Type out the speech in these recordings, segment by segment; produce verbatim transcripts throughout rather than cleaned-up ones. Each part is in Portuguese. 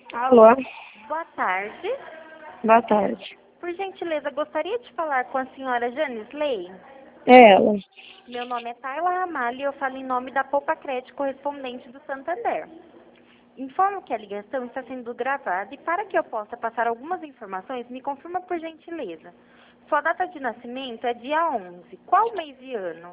Alô, Boa tarde. boa tarde. Por gentileza, gostaria de falar com a senhora Janisley? É ela. Meu nome é Tayla Ramalho e eu falo em nome da Poupa Crédito correspondente do Santander. Informo que a ligação está sendo gravada e para que eu possa passar algumas informações, me confirma por gentileza. Sua data de nascimento é dia onze. Qual mês e ano?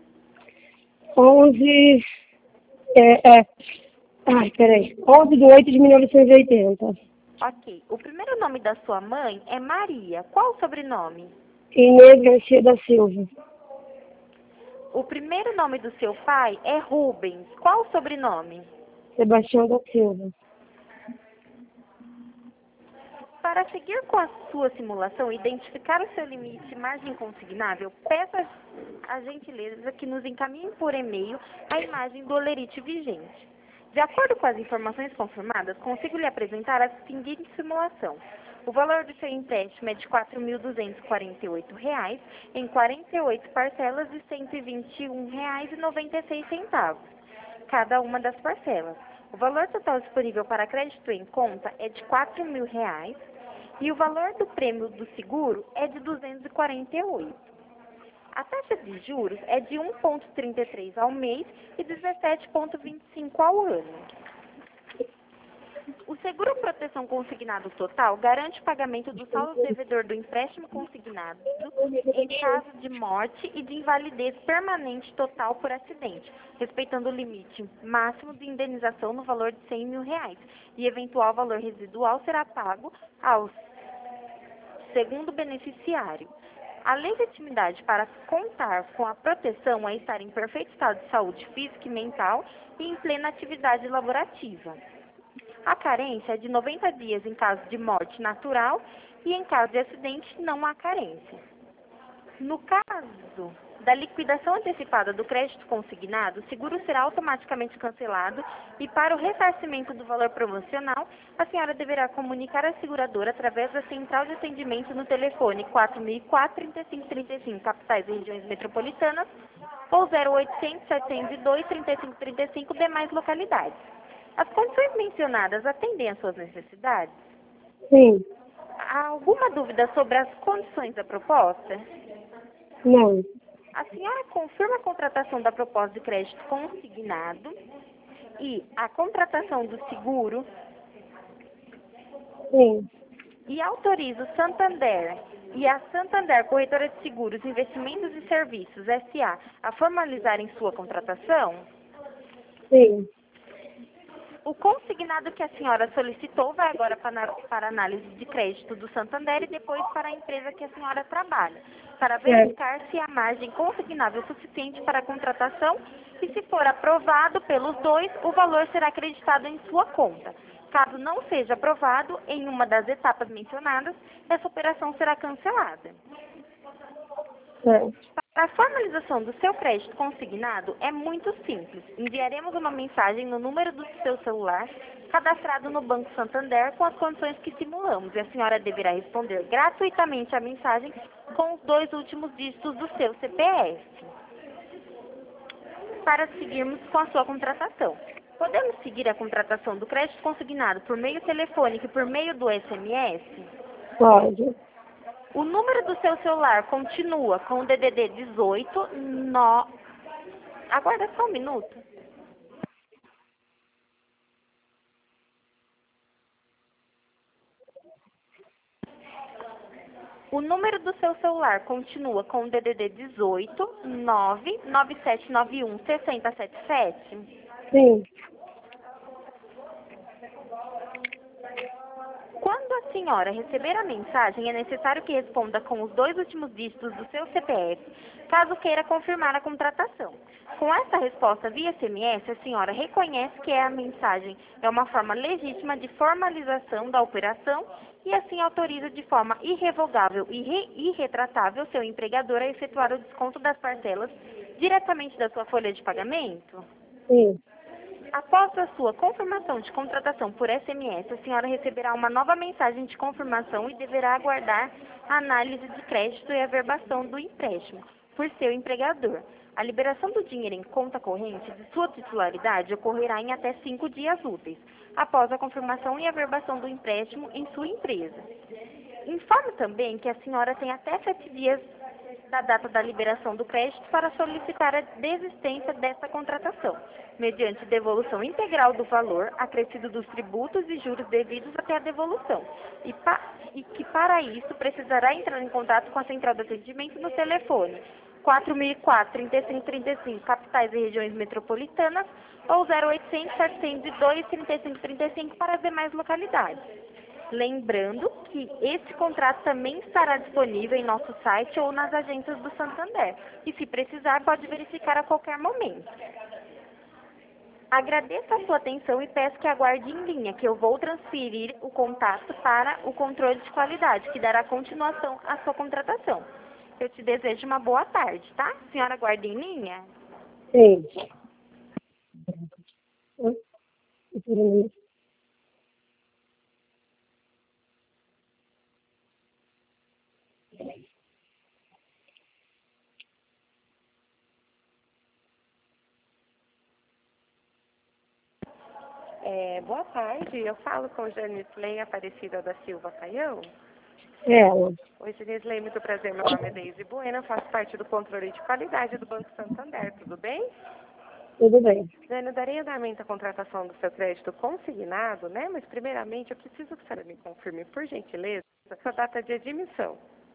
onze, é, é, ai, peraí, onze de oito de mil novecentos e oitenta. Ok. O primeiro nome da sua mãe é Maria. Qual o sobrenome? Inês Garcia da Silva. O primeiro nome do seu pai é Rubens. Qual o sobrenome? Sebastião da Silva. Para seguir com a sua simulação e identificar o seu limite margem consignável, peço a a gentileza que nos encaminhe por e-mail a imagem do olerite vigente. De acordo com as informações confirmadas, consigo lhe apresentar a seguinte simulação. O valor do seu empréstimo é de quatro mil duzentos e quarenta e oito reais em quarenta e oito parcelas de cento e vinte e um reais e noventa e seis centavos, cada uma das parcelas. O valor total disponível para crédito em conta é de quatro mil reais e o valor do prêmio do seguro é de duzentos e quarenta e oito. A taxa de juros é de um vírgula trinta e três ao mês e dezessete vírgula vinte e cinco ao ano. O seguro proteção consignado total garante o pagamento do saldo devedor do empréstimo consignado em caso de morte e de invalidez permanente total por acidente, respeitando o limite máximo de indenização no valor de cem mil reais, e eventual valor residual será pago ao segundo beneficiário. A legitimidade para contar com a proteção é estar em perfeito estado de saúde física e mental e em plena atividade laborativa. A carência é de noventa dias em caso de morte natural e em caso de acidente não há carência. No caso da liquidação antecipada do crédito consignado, o seguro será automaticamente cancelado e para o ressarcimento do valor promocional, a senhora deverá comunicar à seguradora através da central de atendimento no telefone quatro mil e quatro, trinta e cinco trinta e cinco, capitais e regiões metropolitanas, ou zero oitocentos, setecentos e dois, trinta e cinco trinta e cinco, demais localidades. As condições mencionadas atendem às suas necessidades? Sim, Há alguma dúvida sobre as condições da proposta? não, A senhora confirma a contratação da proposta de crédito consignado e a contratação do seguro sim, e autoriza o Santander e a Santander Corretora de Seguros, Investimentos e Serviços, S A, a formalizarem sua contratação? sim, O consignado que a senhora solicitou vai agora para, para análise de crédito do Santander e depois para a empresa que a senhora trabalha, para verificar se há margem consignável suficiente para a contratação e, se for aprovado pelos dois, o valor será acreditado em sua conta. Caso não seja aprovado em uma das etapas mencionadas, essa operação será cancelada. certo, Para a formalização do seu crédito consignado é muito simples. Enviaremos uma mensagem no número do seu celular cadastrado no Banco Santander com as condições que simulamos e a senhora deverá responder gratuitamente a mensagem com os dois últimos dígitos do seu C P F para seguirmos com a sua contratação. Podemos seguir a contratação do crédito consignado por meio telefônico e por meio do S M S? pode. O número do seu celular continua com o D D D dezoito, no... Aguarda só um minuto. O número do seu celular continua com o D D D dezoito, nove nove sete nove um, seis zero sete sete? Sim, Quando a senhora receber a mensagem, é necessário que responda com os dois últimos dígitos do seu C P F, caso queira confirmar a contratação. Com essa resposta via S M S, a senhora reconhece que a mensagem é uma forma legítima de formalização da operação e assim autoriza de forma irrevogável e re- irretratável seu empregador a efetuar o desconto das parcelas diretamente da sua folha de pagamento? sim, Após a sua confirmação de contratação por S M S, a senhora receberá uma nova mensagem de confirmação e deverá aguardar a análise de crédito e averbação do empréstimo por seu empregador. A liberação do dinheiro em conta corrente de sua titularidade ocorrerá em até cinco dias úteis, após a confirmação e averbação do empréstimo em sua empresa. Informo também que a senhora tem até sete dias da data da liberação do crédito para solicitar a desistência desta contratação, mediante devolução integral do valor acrescido dos tributos e juros devidos até a devolução, e, pa e que para isso precisará entrar em contato com a central de atendimento no telefone quatro mil e quatro, trinta e cinco trinta e cinco, capitais e regiões metropolitanas, ou zero oitocentos, setecentos e dois, trinta e cinco trinta e cinco para as demais localidades. Lembrando que esse contrato também estará disponível em nosso site ou nas agências do Santander. E se precisar, pode verificar a qualquer momento. Agradeço a sua atenção e peço que aguarde em linha, que eu vou transferir o contato para o controle de qualidade, que dará continuação à sua contratação. Eu te desejo uma boa tarde, tá? Senhora, aguarde em linha. Sim. Sim. É, boa tarde, eu falo com Janisley Aparecida da Silva Caião. Ela. Oi, Janisley, muito prazer, meu nome é Deise Bueno, faço parte do controle de qualidade do Banco Santander, tudo bem? Tudo bem. Jane, eu darei andamento à contratação do seu crédito consignado, né? Mas primeiramente eu preciso que a senhora me confirme, por gentileza, a sua data de admissão.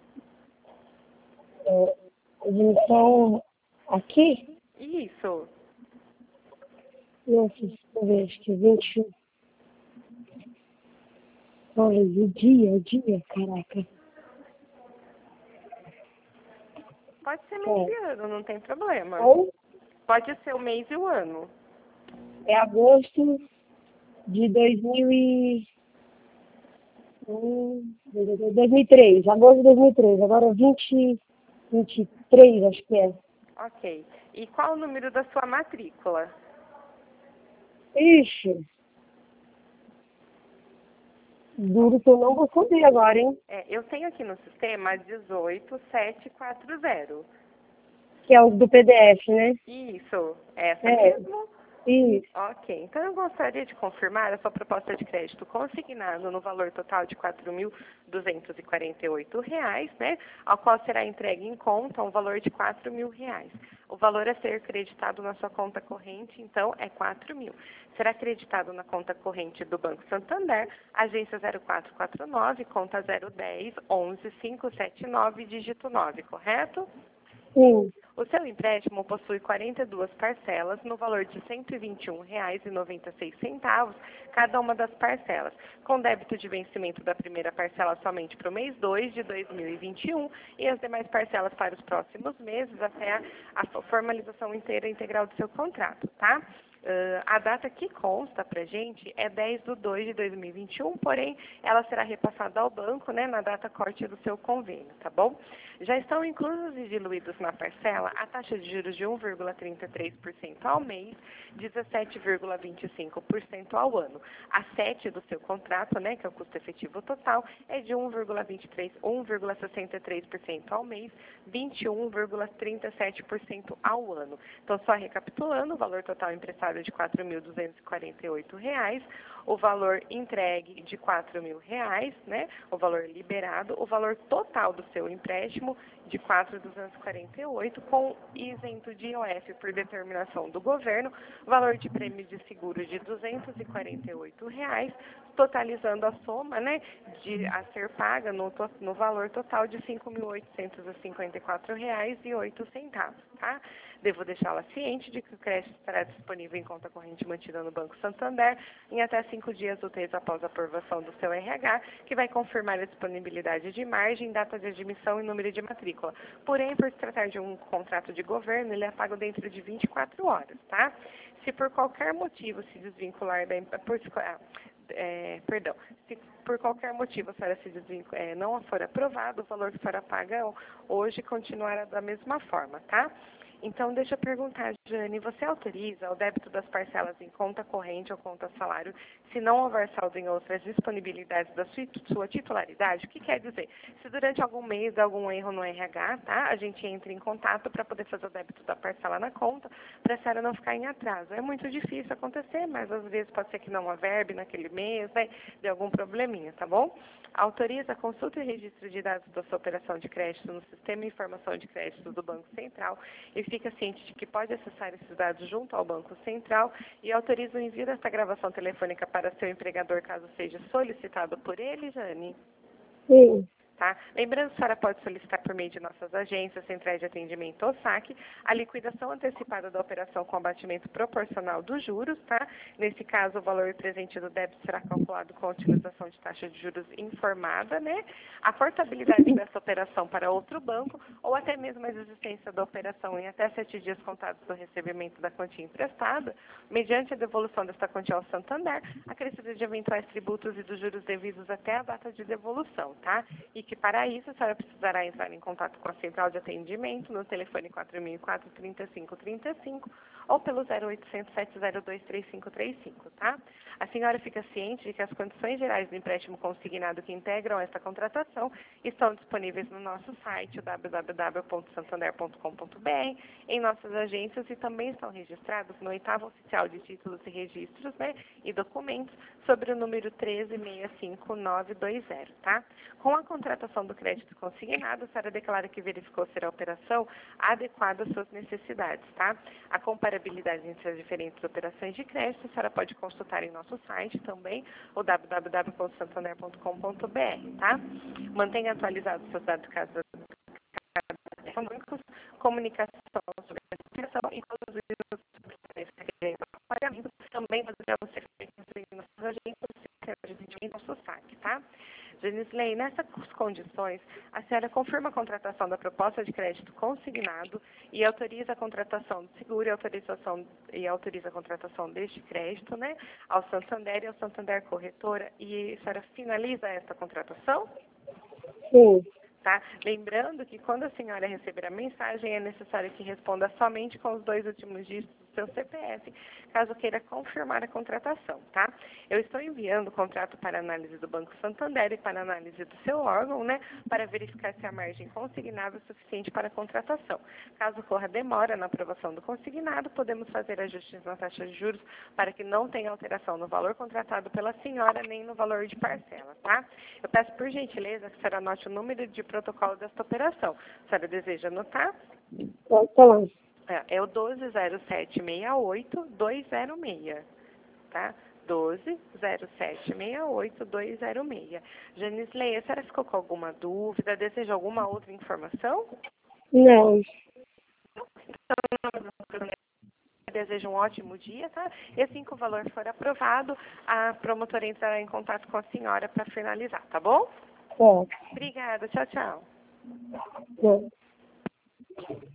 É, admissão aqui? Isso. Nossa, deixa eu ver, acho que vinte e um. Olha, o dia, o dia, caraca. Pode ser mês e ano, não tem problema. Então, Pode ser o mês e o ano. é agosto de dois mil e... hum, dois mil e três, agosto de dois mil e três, agora vinte, vinte e três, acho que é. Ok. E qual o número da sua matrícula? Ixi, duro que eu não vou saber agora, hein? É, eu tenho aqui no sistema dezoito mil setecentos e quarenta. Que é o do P D F, né? Isso, essa É, mesmo? isso. Ok, então eu gostaria de confirmar a sua proposta de crédito consignado no valor total de quatro mil duzentos e quarenta e oito reais, né? Ao qual será entregue em conta um valor de quatro mil reais. O valor a ser creditado na sua conta corrente, então, é quatro mil. Será creditado na conta corrente do Banco Santander, agência zero quatro quatro nove, conta zero dez, onze, quinhentos e setenta e nove, dígito nove, correto? Sim. O seu empréstimo possui quarenta e duas parcelas no valor de cento e vinte e um reais e noventa e seis centavos cada uma das parcelas, com débito de vencimento da primeira parcela somente para o mês dois de dois mil e vinte e um e as demais parcelas para os próximos meses até a, a formalização inteira integral do seu contrato, tá? Uh, a data que consta para gente é dez de dois de dois mil e vinte e um, porém, ela será repassada ao banco, né, na data corte do seu convênio, tá bom? Já estão inclusos e diluídos na parcela a taxa de juros de um vírgula trinta e três por cento ao mês, dezessete vírgula vinte e cinco por cento ao ano. A sete do seu contrato, né, que é o custo efetivo total, é de um vírgula vinte e três, um vírgula sessenta e três por cento ao mês, vinte e um vírgula trinta e sete por cento ao ano. Então, só recapitulando, o valor total emprestado de quatro mil duzentos e quarenta e oito reais, o valor entregue de quatro mil reais, né, o valor liberado, o valor total do seu empréstimo de quatro mil duzentos e quarenta e oito, com isento de I O F por determinação do governo, valor de prêmio de seguro de duzentos e quarenta e oito reais, totalizando a soma, né, de a ser paga no, no valor total de cinco mil oitocentos e cinquenta e quatro reais e oito centavos, tá? Devo deixá-la ciente de que o crédito estará disponível em conta corrente mantida no Banco Santander em até cinco dias úteis após a aprovação do seu R H, que vai confirmar a disponibilidade de margem, data de admissão e número de matrícula. Porém, por se tratar de um contrato de governo, ele é pago dentro de vinte e quatro horas, tá? Se por qualquer motivo se desvincular da por, é, perdão, se por qualquer motivo a senhora se desvincul, é, não for aprovado, o valor que a senhora paga hoje continuará da mesma forma, tá? Então, deixa eu perguntar, Jane, você autoriza o débito das parcelas em conta corrente ou conta salário se não houver saldo em outras disponibilidades da sua, sua titularidade? O que quer dizer? Se durante algum mês dá algum erro no R H, tá? A gente entra em contato para poder fazer o débito da parcela na conta, para a senhora não ficar em atraso. É muito difícil acontecer, mas às vezes pode ser que não averbe naquele mês, né? De algum probleminha, tá bom? Autoriza a consulta e registro de dados da sua operação de crédito no Sistema de Informação de Crédito do Banco Central e fica ciente de que pode acessar esses dados junto ao Banco Central e autoriza o envio desta gravação telefônica para seu empregador caso seja solicitado por ele, Jane? Sim. Tá? Lembrando que a senhora pode solicitar por meio de nossas agências, centrais de atendimento ou saque, a liquidação antecipada da operação com abatimento proporcional dos juros, tá? Nesse caso, o valor presente do débito será calculado com a utilização de taxa de juros informada, né? A portabilidade dessa operação para outro banco ou até mesmo a existência da operação em até sete dias contados do recebimento da quantia emprestada, mediante a devolução desta quantia ao Santander, acrescida de eventuais tributos e dos juros devidos até a data de devolução, tá? E que para isso a senhora precisará entrar em contato com a central de atendimento no telefone quatro mil e quatro, trinta e cinco, trinta e cinco ou pelo zero oitocentos, sete zero dois, três cinco três cinco, tá? A senhora fica ciente de que as condições gerais do empréstimo consignado que integram esta contratação estão disponíveis no nosso site, w w w ponto santander ponto com ponto b r, em nossas agências e também estão registrados no oitavo oficial de títulos e registros, né, e documentos sobre o número treze seis cinco nove dois zero, tá? Com a contratação do crédito consignado, a senhora declara que verificou ser a operação adequada às suas necessidades, tá? A comparabilidade entre as diferentes operações de crédito, a senhora pode consultar em nosso site também, o w w w ponto santander ponto com ponto b r, tá? Mantenha atualizados seus dados caso econômicos, comunicação sobre a operação, inclusive os pagamentos, também poderão ser feitos em nossas agências de nosso saque, tá? Janisley, nessas condições, a senhora confirma a contratação da proposta de crédito consignado e autoriza a contratação do seguro e, autorização, e autoriza a contratação deste crédito, né, ao Santander e ao Santander Corretora, e a senhora finaliza esta contratação? Sim. Tá? Lembrando que quando a senhora receber a mensagem, é necessário que responda somente com os dois últimos dígitos do seu C P F, caso queira confirmar a contratação, tá? Eu estou enviando o contrato para análise do Banco Santander e para análise do seu órgão, né, para verificar se a margem consignada é suficiente para a contratação. Caso ocorra demora na aprovação do consignado, podemos fazer ajustes na taxa de juros para que não tenha alteração no valor contratado pela senhora nem no valor de parcela, tá? Eu peço por gentileza que a senhora anote o número de protocolo desta operação. A senhora deseja anotar? Pode falar. É, é o doze zero sete seis oito dois zero seis, tá? doze zero sete seis oito dois zero seis. Janisley, a senhora ficou com alguma dúvida? Deseja alguma outra informação? Não. Então, desejo um ótimo dia, tá? E assim que o valor for aprovado, a promotora entrará em contato com a senhora para finalizar, tá bom? Certo. Obrigada, tchau, tchau. Não.